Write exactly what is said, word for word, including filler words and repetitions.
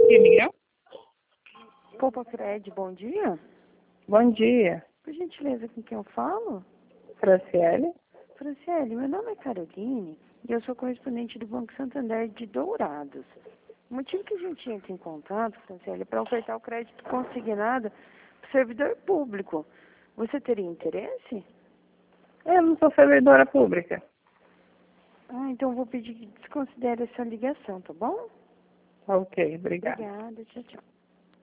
Opinião? Poupa Cred, bom dia. Bom dia. Por gentileza, com quem eu falo? Franciele? Franciele, meu nome é Caroline e eu sou correspondente do Banco Santander de Dourados. O motivo que a gente entra em contato, Franciele, é para ofertar o crédito consignado para o servidor público. Você teria interesse? Eu não sou servidora pública. Ah, então eu vou pedir que desconsidere essa ligação, tá bom? Ok, obrigada. Obrigada, tchau, tchau.